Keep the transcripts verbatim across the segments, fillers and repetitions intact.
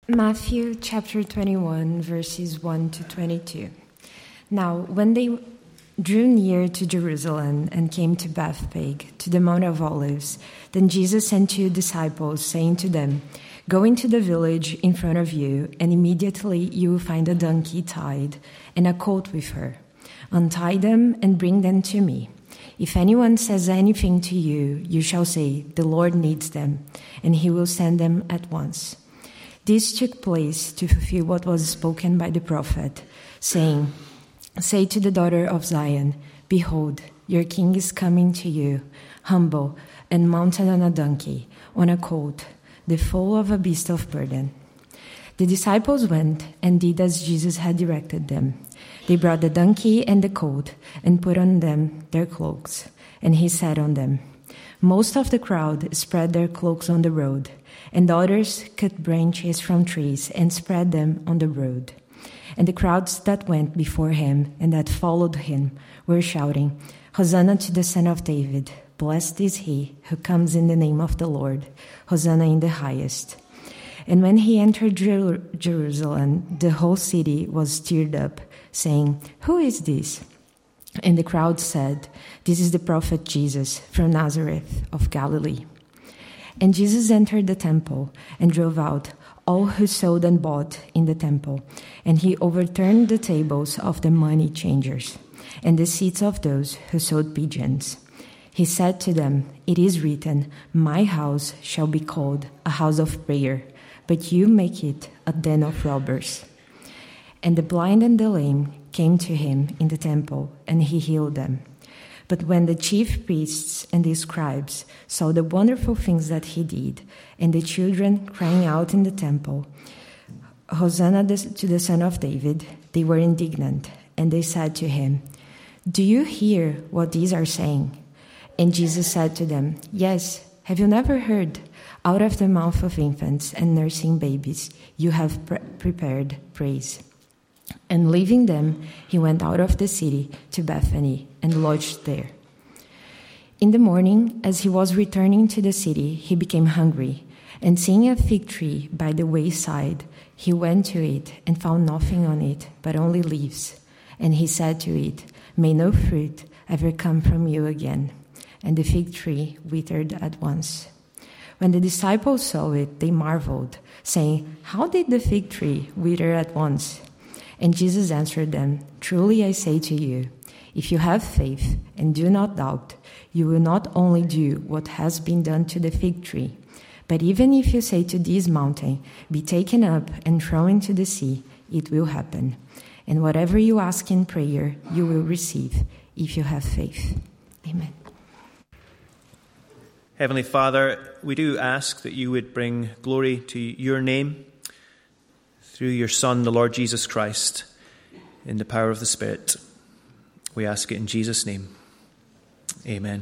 Matthew chapter twenty-one, verses one to twenty-two. Now, when they drew near to Jerusalem and came to Bethphage, to the Mount of Olives, then Jesus sent two disciples, saying to them, "Go into the village in front of you, and immediately you will find a donkey tied and a colt with her. Untie them and bring them to me. If anyone says anything to you, you shall say, 'The Lord needs them,' and he will send them at once." This took place to fulfill what was spoken by the prophet, saying, "Say to the daughter of Zion, behold, your king is coming to you, humble and mounted on a donkey, on a colt, the foal of a beast of burden." The disciples went and did as Jesus had directed them. They brought the donkey and the colt and put on them their cloaks, and he sat on them. Most of the crowd spread their cloaks on the road, and others cut branches from trees and spread them on the road. And the crowds that went before him and that followed him were shouting, "Hosanna to the Son of David! Blessed is he who comes in the name of the Lord! Hosanna in the highest!" And when he entered Jer- Jerusalem, the whole city was stirred up, saying, "Who is this?" And the crowd said, "This is the prophet Jesus from Nazareth of Galilee." And Jesus entered the temple and drove out all who sold and bought in the temple, and he overturned the tables of the money changers and the seats of those who sold pigeons. He said to them, "It is written, 'My house shall be called a house of prayer,' but you make it a den of robbers." And the blind and the lame came to him in the temple, and he healed them. But when the chief priests and the scribes saw the wonderful things that he did, and the children crying out in the temple, "Hosanna to the Son of David," they were indignant, and they said to him, "Do you hear what these are saying?" And Jesus said to them, "Yes, have you never heard, out of the mouth of infants and nursing babies you have pre- prepared praise?" And leaving them, he went out of the city to Bethany and lodged there. In the morning, as he was returning to the city, he became hungry, and seeing a fig tree by the wayside, he went to it and found nothing on it but only leaves. And he said to it, "May no fruit ever come from you again." And the fig tree withered at once. When the disciples saw it, they marveled, saying, "How did the fig tree wither at once?" And Jesus answered them, "Truly I say to you, if you have faith and do not doubt, you will not only do what has been done to the fig tree, but even if you say to this mountain, 'Be taken up and thrown into the sea,' it will happen. And whatever you ask in prayer, you will receive, if you have faith." Amen. Heavenly Father, we do ask that you would bring glory to your name through your Son, the Lord Jesus Christ, in the power of the Spirit. We ask it in Jesus' name. Amen.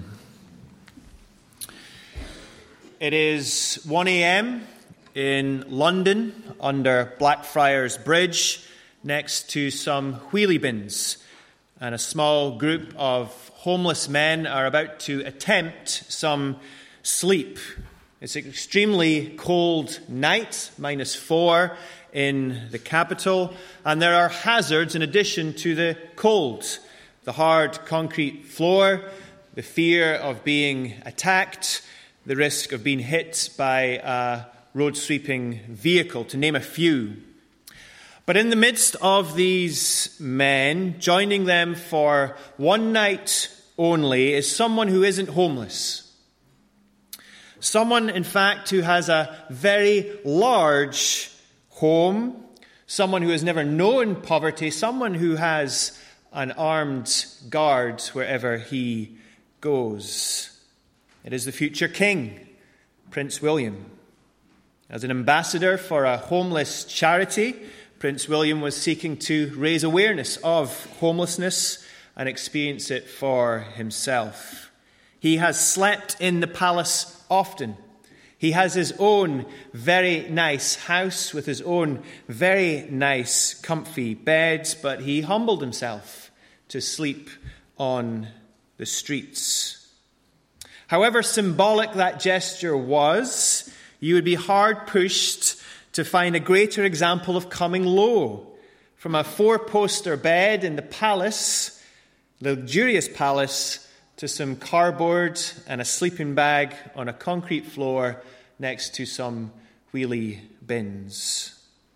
It is one a.m. in London under Blackfriars Bridge next to some wheelie bins, and a small group of homeless men are about to attempt some sleep. It's an extremely cold night, minus four in the capital, and there are hazards in addition to the cold. The hard concrete floor, the fear of being attacked, the risk of being hit by a road-sweeping vehicle, to name a few. But in the midst of these men, joining them for one night only, is someone who isn't homeless. Someone, in fact, who has a very large home, someone who has never known poverty, someone who has an armed guard wherever he goes. It is the future king, Prince William. As an ambassador for a homeless charity, Prince William was seeking to raise awareness of homelessness and experience it for himself. He has slept in the palace often. He has his own very nice house with his own very nice comfy beds, but he humbled himself to sleep on the streets. However symbolic that gesture was, you would be hard pushed to find a greater example of coming low from a four-poster bed in the palace, luxurious palace, to some cardboard and a sleeping bag on a concrete floor next to some wheelie bins.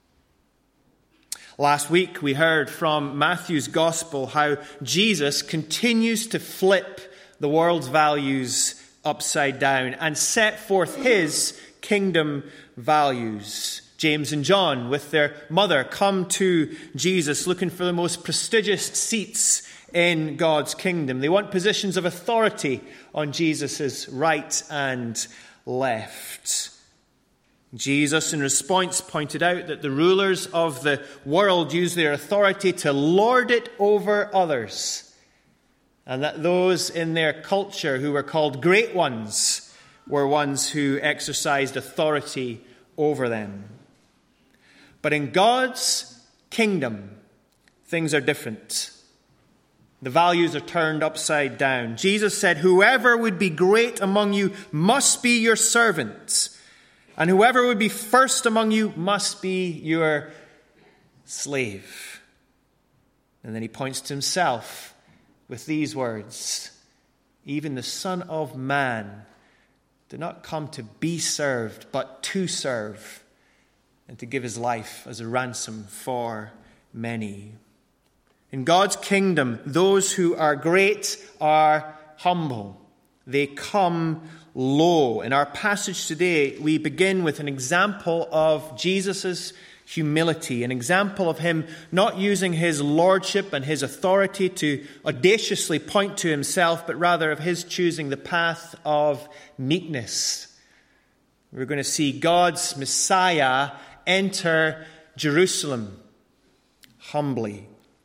Last week we heard from Matthew's Gospel how Jesus continues to flip the world's values upside down and set forth his kingdom values. James and John, with their mother, come to Jesus looking for the most prestigious seats in God's kingdom. They want positions of authority on Jesus' right and left. Jesus, in response, pointed out that the rulers of the world use their authority to lord it over others, and that those in their culture who were called great ones were ones who exercised authority over them. But in God's kingdom, things are different. The values are turned upside down. Jesus said, "Whoever would be great among you must be your servant, and whoever would be first among you must be your slave." And then he points to himself with these words, "Even the Son of Man did not come to be served, but to serve, and to give his life as a ransom for many." In God's kingdom, those who are great are humble. They come low. In our passage today, we begin with an example of Jesus' humility, an example of him not using his lordship and his authority to audaciously point to himself, but rather of his choosing the path of meekness. We're going to see God's Messiah enter Jerusalem humbly.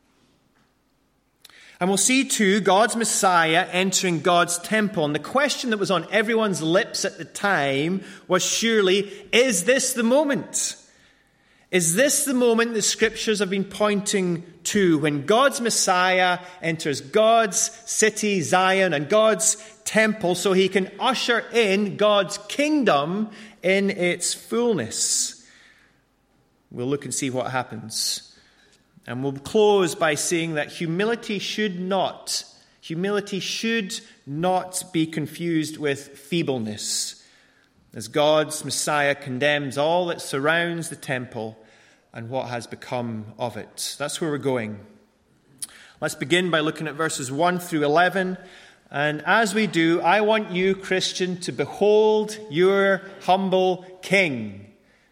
And we'll see too God's Messiah entering God's temple. And the question that was on everyone's lips at the time was surely, is this the moment? Is this the moment the scriptures have been pointing to, when God's Messiah enters God's city, Zion, and God's temple, so he can usher in God's kingdom in its fullness? We'll look and see what happens. And we'll close by saying that humility should not, humility should not be confused with feebleness, as God's Messiah condemns all that surrounds the temple and what has become of it. That's where we're going. Let's begin by looking at verses one through eleven. And as we do, I want you, Christian, to behold your humble King.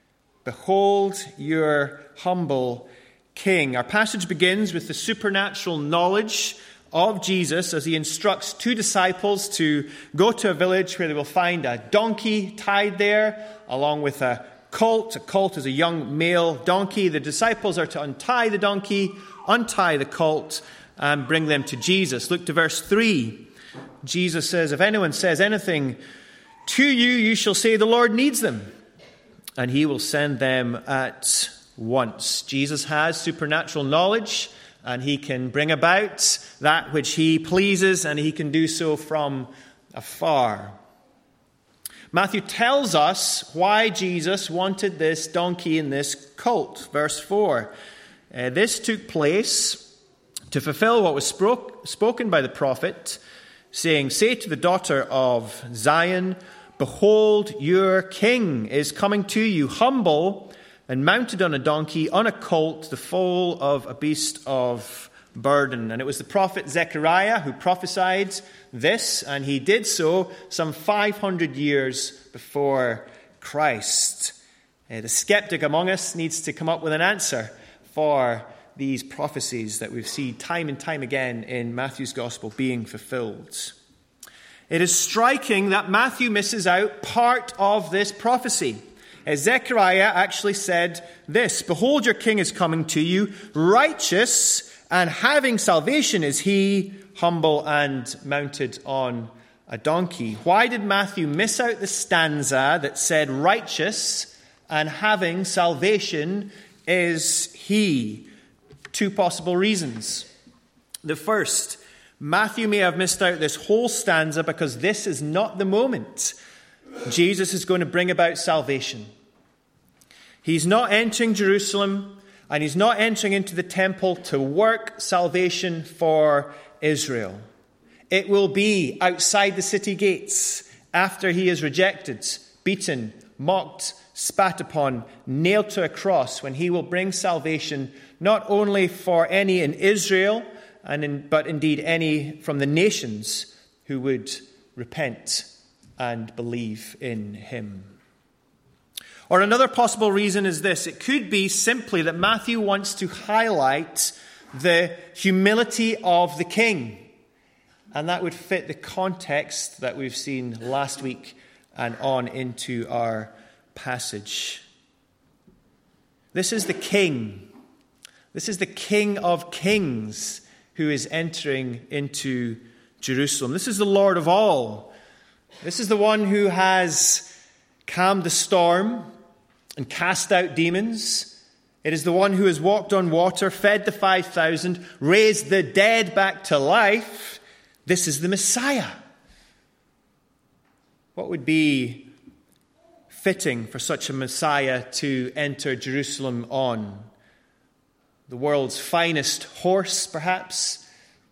Behold your humble King. Our passage begins with the supernatural knowledge of Jesus as he instructs two disciples to go to a village where they will find a donkey tied there, along with a colt. A colt is a young male donkey. The disciples are to untie the donkey, untie the colt, and bring them to Jesus. Look to verse three. Jesus says, "If anyone says anything to you, you shall say the Lord needs them, and he will send them at once." Jesus has supernatural knowledge, and he can bring about that which he pleases, and he can do so from afar. Matthew tells us why Jesus wanted this donkey and this colt. Verse four. Uh, this took place to fulfill what was spoke, spoken by the prophet, saying, "Say to the daughter of Zion, behold, your king is coming to you, humble and mounted on a donkey, on a colt, the foal of a beast of burden." And it was the prophet Zechariah who prophesied this, and he did so some five hundred years before Christ. Uh, the skeptic among us needs to come up with an answer for these prophecies that we've seen time and time again in Matthew's Gospel being fulfilled. It is striking that Matthew misses out part of this prophecy. As Zechariah actually said this, "Behold, your king is coming to you, righteous and having salvation is he, humble and mounted on a donkey." Why did Matthew miss out the stanza that said righteous and having salvation is he? Two possible reasons. The first, Matthew may have missed out this whole stanza because this is not the moment Jesus is going to bring about salvation. He's not entering Jerusalem, and he's not entering into the temple to work salvation for Israel. It will be outside the city gates after he is rejected, beaten, mocked, spat upon, nailed to a cross, when he will bring salvation not only for any in Israel, and in, but indeed any from the nations who would repent and believe in him. Or another possible reason is this. It could be simply that Matthew wants to highlight the humility of the king. And that would fit the context that we've seen last week and on into our passage. This is the king. This is the King of Kings who is entering into Jerusalem. This is the Lord of all. This is the one who has calmed the storm and cast out demons. It is the one who has walked on water, fed the five thousand, raised the dead back to life. This is the Messiah. What would be fitting for such a Messiah to enter Jerusalem on? The world's finest horse, perhaps.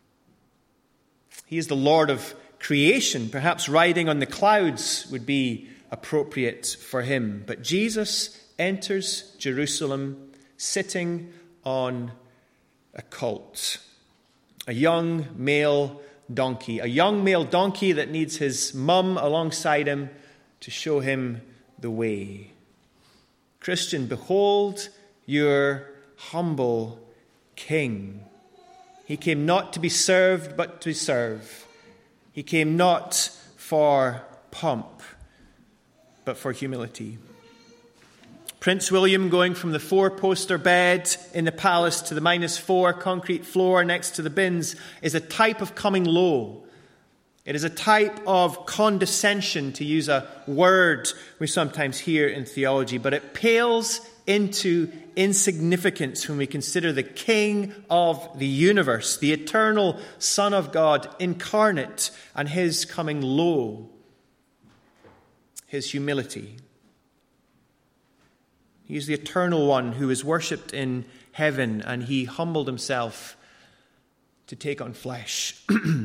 He is the Lord of creation. Perhaps riding on the clouds would be appropriate for him. But Jesus enters Jerusalem sitting on a colt, a young male donkey, a young male donkey that needs his mum alongside him to show him the way. Christian, behold your humble king. He came not to be served, but to serve. He came not for pomp, but for humility. Prince William, going from the four-poster bed in the palace to the minus four concrete floor next to the bins, is a type of coming low. It is a type of condescension, to use a word we sometimes hear in theology, but it pales into insignificance when we consider the King of the universe, the eternal Son of God incarnate, and his coming low, his humility. He is the eternal one who is worshipped in heaven, and he humbled himself to take on flesh.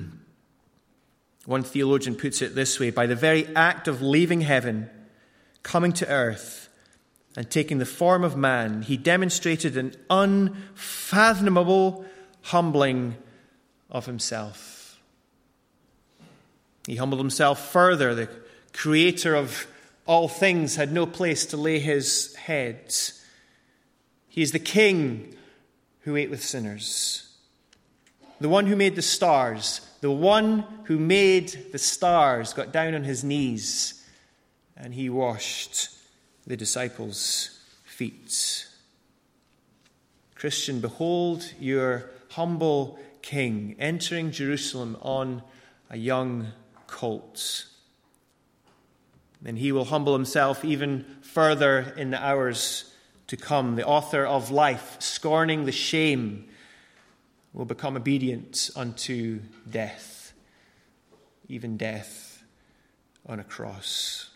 One theologian puts it this way: by the very act of leaving heaven, coming to earth, and taking the form of man, he demonstrated an unfathomable humbling of himself. He humbled himself further. The creator of all things had no place to lay his head. He is the king who ate with sinners. The one who made the stars, the one who made the stars got down on his knees and he washed the disciples' feet. Christian, behold your humble king entering Jerusalem on a young colt. And he will humble himself even further in the hours to come. The author of life, scorning the shame, will become obedient unto death, even death on a cross.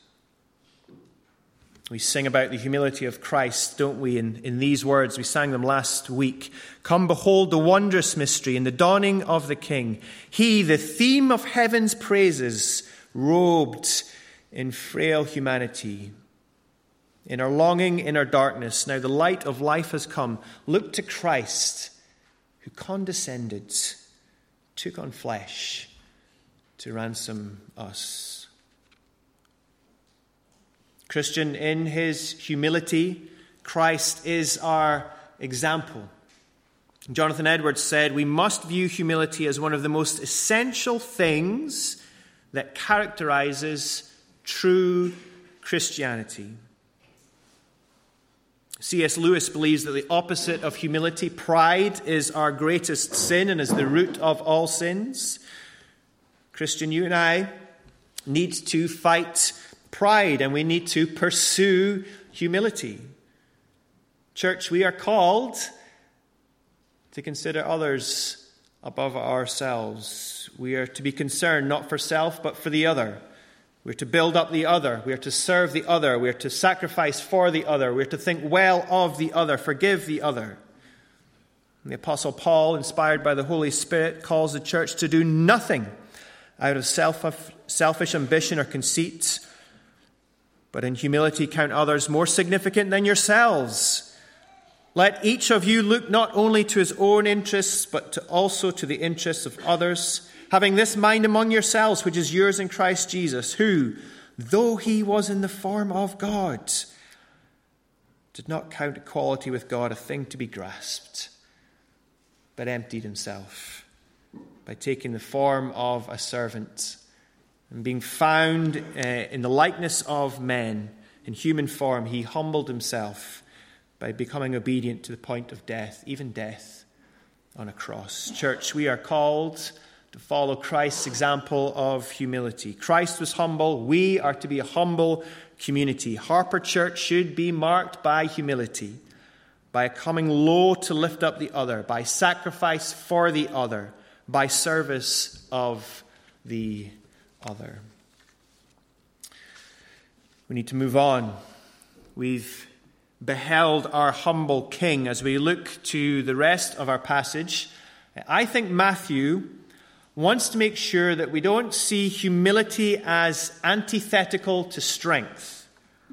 We sing about the humility of Christ, don't we, in, in these words? We sang them last week. Come, behold the wondrous mystery in the dawning of the King. He, the theme of heaven's praises, robed in frail humanity. In our longing, in our darkness, now the light of life has come. Look to Christ, who condescended, took on flesh to ransom us. Christian, in his humility, Christ is our example. Jonathan Edwards said, we must view humility as one of the most essential things that characterizes true Christianity. C S Lewis believes that the opposite of humility, pride, is our greatest sin and is the root of all sins. Christian, you and I need to fight pride, and we need to pursue humility. Church, we are called to consider others above ourselves. We are to be concerned not for self, but for the other, We're to build up the other. We're to serve the other. We're to sacrifice for the other. We're to think well of the other, forgive the other. And the Apostle Paul, inspired by the Holy Spirit, calls the church to do nothing out of self, selfish ambition or conceit, but in humility count others more significant than yourselves. Let each of you look not only to his own interests, but to also to the interests of others, having this mind among yourselves, which is yours in Christ Jesus, who, though he was in the form of God, did not count equality with God a thing to be grasped, but emptied himself by taking the form of a servant and being found uh, in the likeness of men, in human form, he humbled himself by becoming obedient to the point of death, even death on a cross. Church, we are called to follow Christ's example of humility. Christ was humble. We are to be a humble community. Harper Church should be marked by humility, by coming low to lift up the other, by sacrifice for the other, by service of the other. We need to move on. We've beheld our humble King. As we look to the rest of our passage, I think Matthew wants to make sure that we don't see humility as antithetical to strength.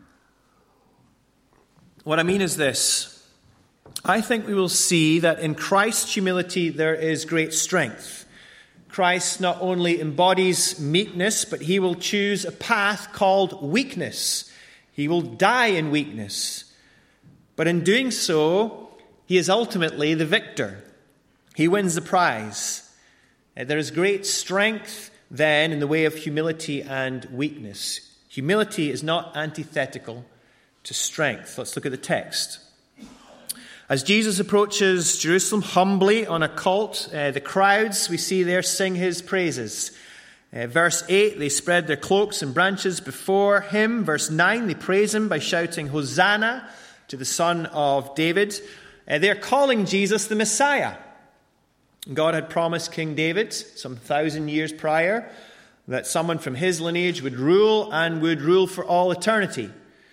What I mean is this. I think we will see that in Christ's humility there is great strength. Christ not only embodies meekness, but he will choose a path called weakness. He will die in weakness. But in doing so, he is ultimately the victor. He wins the prize. There is great strength then in the way of humility and weakness. Humility is not antithetical to strength. Let's look at the text. As Jesus approaches Jerusalem humbly on a colt, uh, the crowds we see there sing his praises. Uh, verse eight, they spread their cloaks and branches before him. Verse nine, they praise him by shouting, Hosanna to the Son of David. Uh, they're calling Jesus the Messiah. God had promised King David some thousand years prior that someone from his lineage would rule and would rule for all eternity.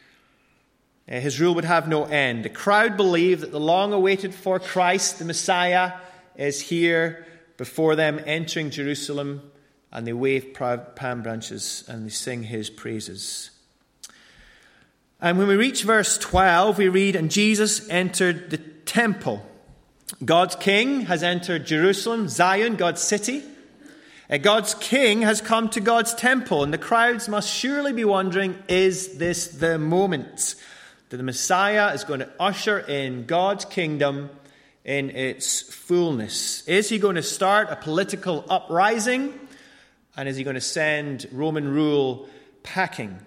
Uh, his rule would have no end. The crowd believed that the long-awaited for Christ, the Messiah, is here before them entering Jerusalem, and they wave palm branches and they sing his praises. And when we reach verse twelve, we read, and Jesus entered the temple. God's king has entered Jerusalem, Zion, God's city. Uh, God's king has come to God's temple, and the crowds must surely be wondering, is this the moment that the Messiah is going to usher in God's kingdom in its fullness? Is he going to start a political uprising? And is he going to send Roman rule packing?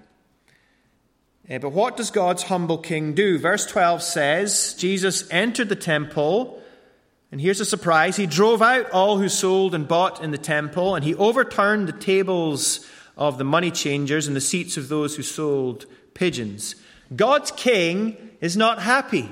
Uh, but what does God's humble king do? Verse twelve says, Jesus entered the temple, and here's a surprise. He drove out all who sold and bought in the temple, and he overturned the tables of the money changers and the seats of those who sold pigeons. God's king is not happy.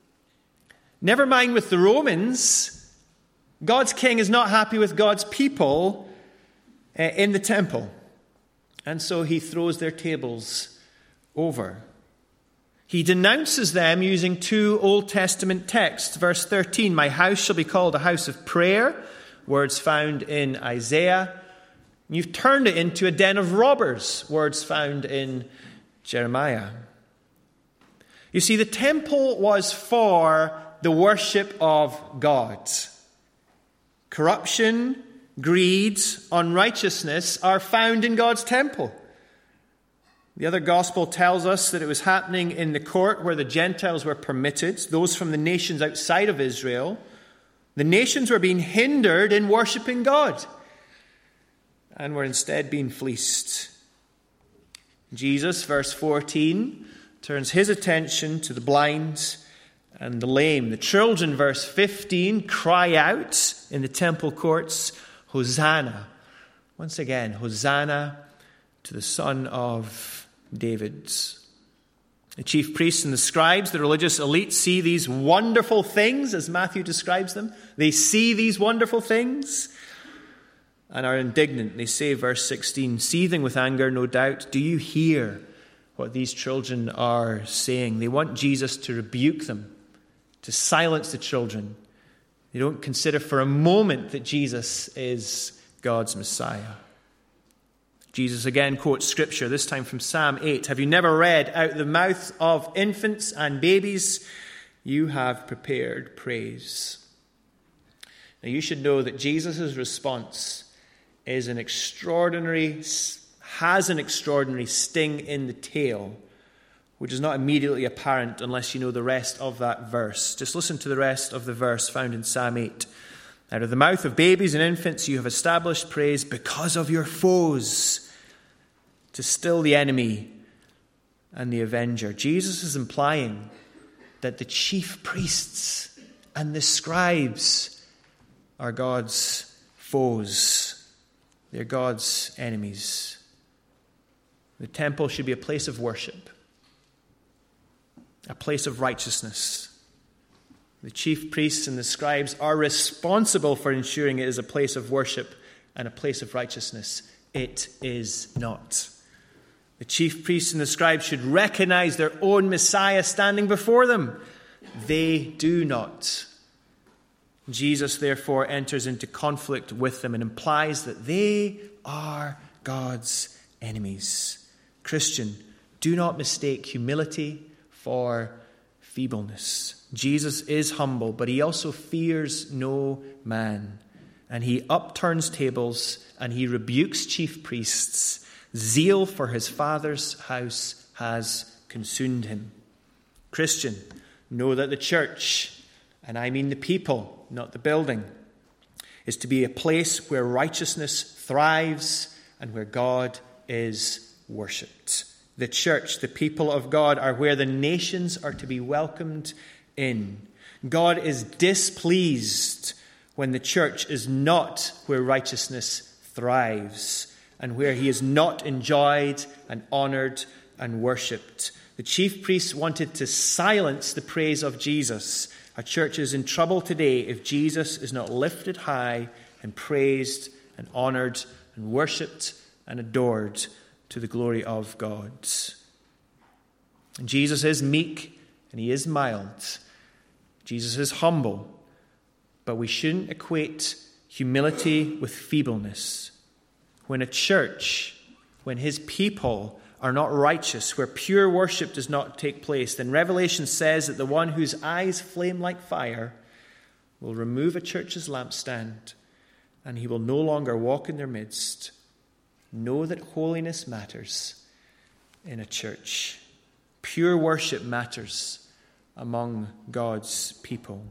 Never mind with the Romans. God's king is not happy with God's people uh, in the temple. And so he throws their tables over. He denounces them using two Old Testament texts. Verse thirteen, my house shall be called a house of prayer, words found in Isaiah. You've turned it into a den of robbers, words found in Jeremiah. You see, the temple was for the worship of God. Corruption, greed, unrighteousness are found in God's temple. The other gospel tells us that it was happening in the court where the Gentiles were permitted, those from the nations outside of Israel. The nations were being hindered in worshiping God and were instead being fleeced. Jesus, verse fourteen, turns his attention to the blind and the lame. The children, verse fifteen, cry out in the temple courts, Hosanna. Once again, Hosanna to the Son of David. The chief priests and the scribes, the religious elite, see these wonderful things as Matthew describes them. They see these wonderful things. and are indignant. They say, verse sixteen, seething with anger, no doubt, do you hear what these children are saying? They want Jesus to rebuke them, to silence the children. They don't consider for a moment that Jesus is God's Messiah. Jesus again quotes scripture, this time from Psalm eight. Have you never read, out the mouth of infants and babies, you have prepared praise. Now you should know that Jesus' response is an extraordinary, has an extraordinary sting in the tail, which is not immediately apparent unless you know the rest of that verse. Just listen to the rest of the verse found in Psalm eight. Out of the mouth of babies and infants you have established praise because of your foes, to still the enemy and the avenger. Jesus is implying that the chief priests and the scribes are God's foes. They're God's enemies. The temple should be a place of worship, a place of righteousness. The chief priests and the scribes are responsible for ensuring it is a place of worship and a place of righteousness. It is not. The chief priests and the scribes should recognize their own Messiah standing before them. They do not. Jesus, therefore, enters into conflict with them and implies that they are God's enemies. Christian, do not mistake humility for feebleness. Jesus is humble, but he also fears no man. And he upturns tables and he rebukes chief priests. Zeal for his Father's house has consumed him. Christian, know that the church, and I mean the people, not the building, is to be a place where righteousness thrives and where God is worshipped. The church, the people of God, are where the nations are to be welcomed in. God is displeased when the church is not where righteousness thrives and where he is not enjoyed and honored and worshipped. The chief priests wanted to silence the praise of Jesus. Our church is in trouble today if Jesus is not lifted high and praised and honored and worshipped and adored to the glory of God. And Jesus is meek and he is mild. Jesus is humble, but we shouldn't equate humility with feebleness. When a church, when his people are not righteous, where pure worship does not take place, then Revelation says that the one whose eyes flame like fire will remove a church's lampstand, and he will no longer walk in their midst. Know that holiness matters in a church. Pure worship matters among God's people.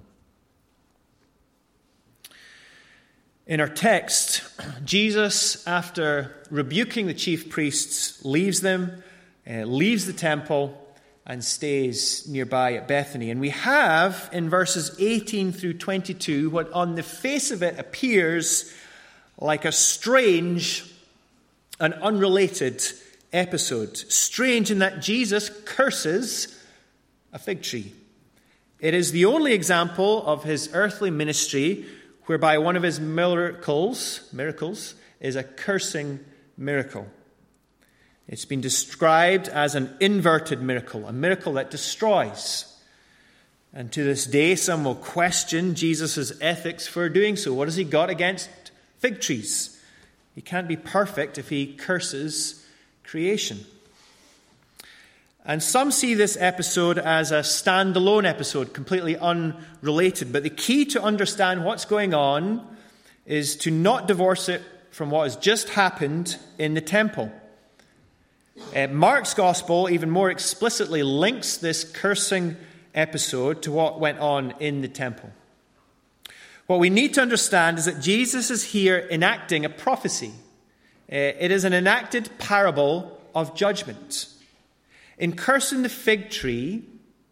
In our text, Jesus, after rebuking the chief priests, leaves them, uh, leaves the temple, and stays nearby at Bethany. And we have, in verses eighteen through twenty-two, what on the face of it appears like a strange and unrelated episode. Strange in that Jesus curses a fig tree. It is the only example of his earthly ministry whereby one of his miracles, miracles is a cursing miracle. It's been described as an inverted miracle, a miracle that destroys. And to this day, some will question Jesus' ethics for doing so. What has he got against fig trees? He can't be perfect if he curses creation. And some see this episode as a standalone episode, completely unrelated. But the key to understand what's going on is to not divorce it from what has just happened in the temple. Uh, Mark's gospel even more explicitly links this cursing episode to what went on in the temple. What we need to understand is that Jesus is here enacting a prophecy. Uh, it is an enacted parable of judgment. In cursing the fig tree,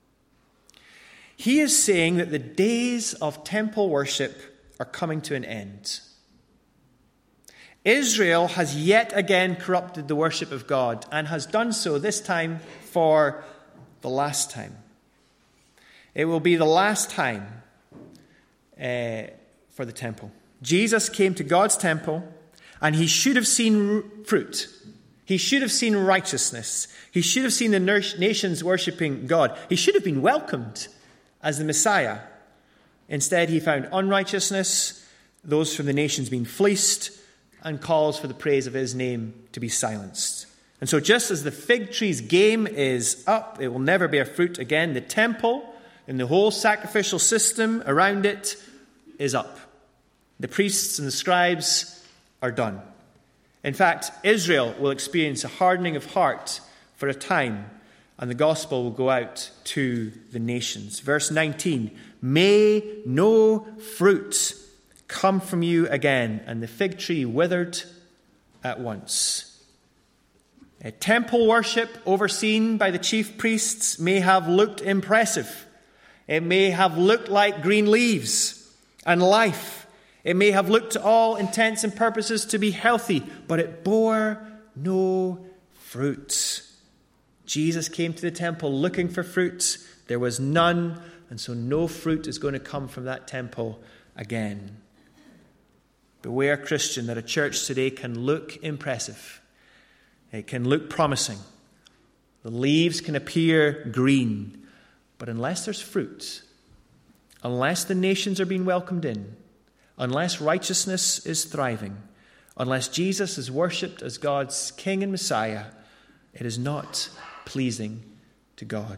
he is saying that the days of temple worship are coming to an end. Israel has yet again corrupted the worship of God and has done so this time for the last time. It will be the last time uh, for the temple. Jesus came to God's temple And he should have seen fruit. He should have seen righteousness. He should have seen the nations worshipping God. He should have been welcomed as the Messiah. Instead, he found unrighteousness, those from the nations being fleeced, and calls for the praise of his name to be silenced. And so just as the fig tree's game is up, it will never bear fruit again, the temple and the whole sacrificial system around it is up. The priests and the scribes are done. In fact, Israel will experience a hardening of heart for a time, and the gospel will go out to the nations. Verse nineteen, may no fruit come from you again. And the fig tree withered at once. A temple worship overseen by the chief priests may have looked impressive. It may have looked like green leaves and life. It may have looked to all intents and purposes to be healthy, but it bore no fruit. Jesus came to the temple looking for fruit. There was none, and so no fruit is going to come from that temple again. Beware, Christian, that a church today can look impressive. It can look promising. The leaves can appear green, but unless there's fruit, unless the nations are being welcomed in, unless righteousness is thriving, unless Jesus is worshipped as God's King and Messiah, it is not pleasing to God.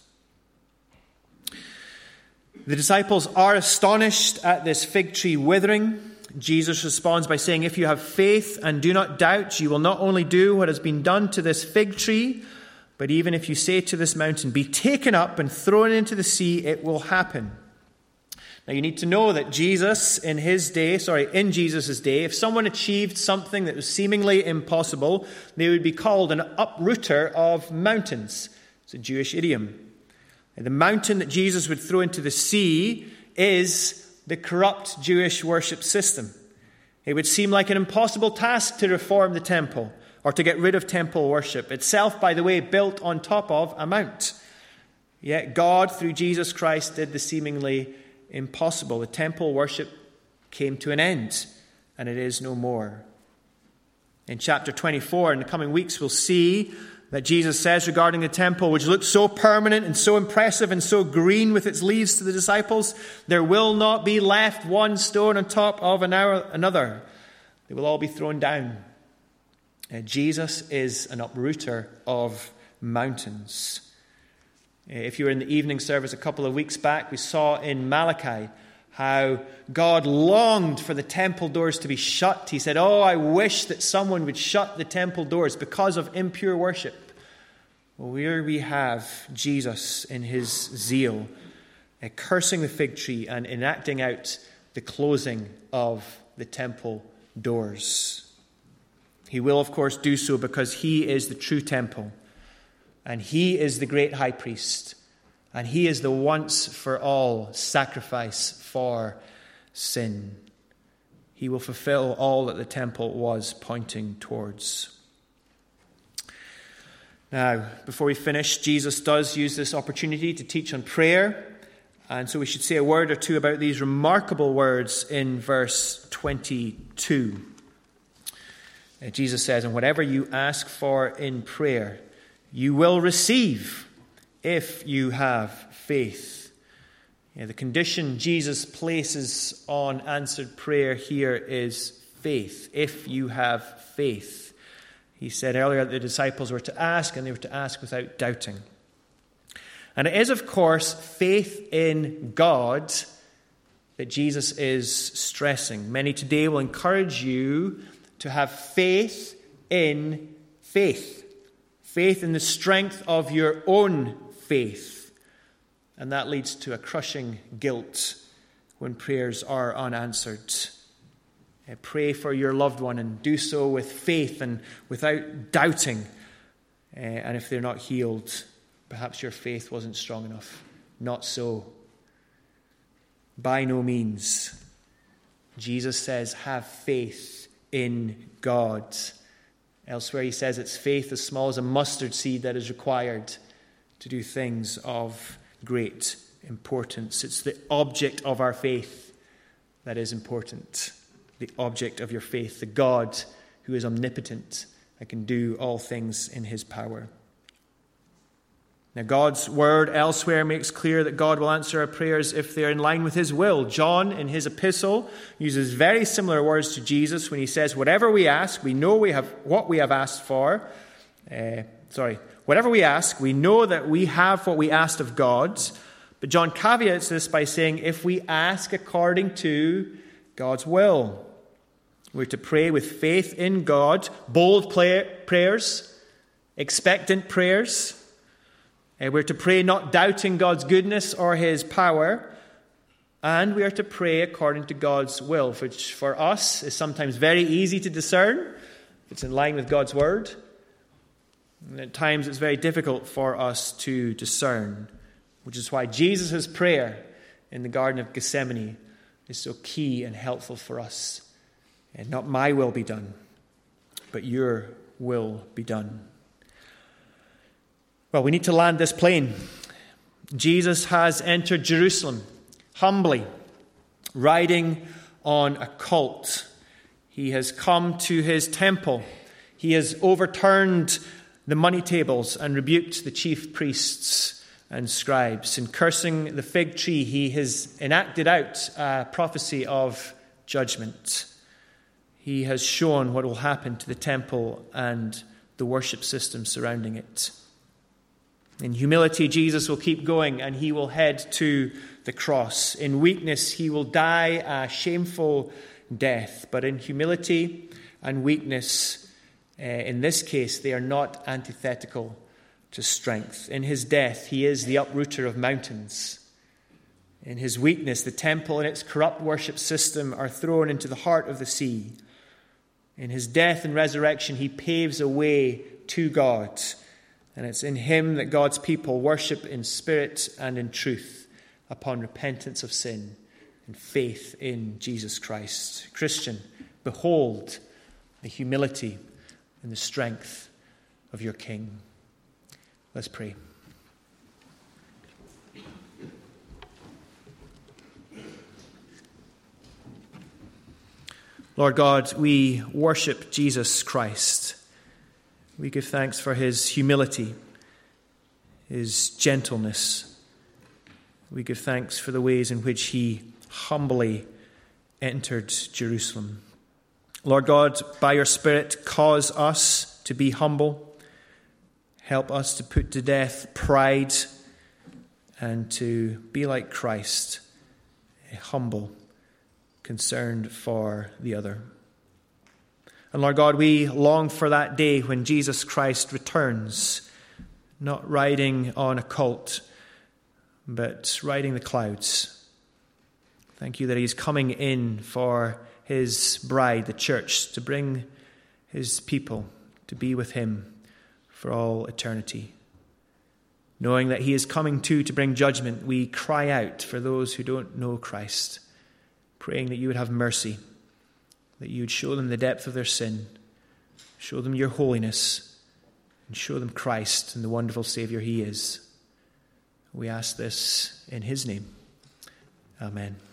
The disciples are astonished at this fig tree withering. Jesus responds by saying, if you have faith and do not doubt, you will not only do what has been done to this fig tree, but even if you say to this mountain, be taken up and thrown into the sea, it will happen. Now you need to know that Jesus in his day, sorry, in Jesus' day, if someone achieved something that was seemingly impossible, they would be called an uprooter of mountains. It's a Jewish idiom. And the mountain that Jesus would throw into the sea is the corrupt Jewish worship system. It would seem like an impossible task to reform the temple or to get rid of temple worship, itself, by the way, built on top of a mount. Yet God, through Jesus Christ, did the seemingly impossible. The temple worship came to an end, and it is no more. In chapter twenty-four, in the coming weeks, we'll see that Jesus says regarding the temple, which looked so permanent and so impressive and so green with its leaves to the disciples, there will not be left one stone on top of another. They will all be thrown down. Uh, Jesus is an uprooter of mountains. If you were in the evening service a couple of weeks back, we saw in Malachi how God longed for the temple doors to be shut. He said, oh, I wish that someone would shut the temple doors because of impure worship. Well, here we have Jesus in his zeal, uh, cursing the fig tree and enacting out the closing of the temple doors. He will, of course, do so because he is the true temple. And he is the great high priest. And he is the once-for-all sacrifice for sin. He will fulfill all that the temple was pointing towards. Now, before we finish, Jesus does use this opportunity to teach on prayer. And so we should say a word or two about these remarkable words in verse twenty-two. Uh, Jesus says, and whatever you ask for in prayer, you will receive if you have faith. Yeah, the condition Jesus places on answered prayer here is faith. If you have faith. He said earlier that the disciples were to ask, and they were to ask without doubting. And it is, of course, faith in God that Jesus is stressing. Many today will encourage you to have faith in faith. Faith in the strength of your own faith. And that leads to a crushing guilt when prayers are unanswered. Uh, pray for your loved one and do so with faith and without doubting. Uh, and if they're not healed, perhaps your faith wasn't strong enough. Not so. By no means. Jesus says, have faith in God. Elsewhere he says it's faith as small as a mustard seed that is required to do things of great importance. It's the object of our faith that is important. the object of your faith, the God who is omnipotent and can do all things in his power. Now, God's word elsewhere makes clear that God will answer our prayers if they are in line with his will. John, in his epistle, uses very similar words to Jesus when he says, whatever we ask, we know we have what we have asked for. Uh, sorry, whatever we ask, we know that we have what we asked of God. But John caveats this by saying, if we ask according to God's will. We're to pray with faith in God, bold play- prayers, expectant prayers. Uh, we're to pray not doubting God's goodness or his power. And we are to pray according to God's will, which for us is sometimes very easy to discern. It's in line with God's word. And at times it's very difficult for us to discern, which is why Jesus' prayer in the Garden of Gethsemane is so key and helpful for us. And not my will be done, but your will be done. Well, we need to land this plane. Jesus has entered Jerusalem humbly, riding on a colt. He has come to his temple. He has overturned the money tables and rebuked the chief priests and scribes. In cursing the fig tree, he has enacted out a prophecy of judgment. He has shown what will happen to the temple and the worship system surrounding it. In humility, Jesus will keep going and he will head to the cross. In weakness, he will die a shameful death. But in humility and weakness, uh, in this case, they are not antithetical to strength. In his death, he is the uprooter of mountains. In his weakness, the temple and its corrupt worship system are thrown into the heart of the sea. In his death and resurrection, he paves a way to God. And it's in him that God's people worship in spirit and in truth upon repentance of sin and faith in Jesus Christ. Christian, behold the humility and the strength of your King. Let's pray. Lord God, we worship Jesus Christ. We give thanks for his humility, his gentleness. We give thanks for the ways in which he humbly entered Jerusalem. Lord God, by your Spirit, cause us to be humble. Help us to put to death pride and to be like Christ, humble, concerned for the other. And Lord God, we long for that day when Jesus Christ returns, not riding on a colt, but riding the clouds. Thank you that he's coming in for his bride, the church, to bring his people to be with him for all eternity. Knowing that he is coming too to bring judgment, we cry out for those who don't know Christ, praying that you would have mercy, that you would show them the depth of their sin, show them your holiness, and show them Christ and the wonderful Savior he is. We ask this in his name. Amen.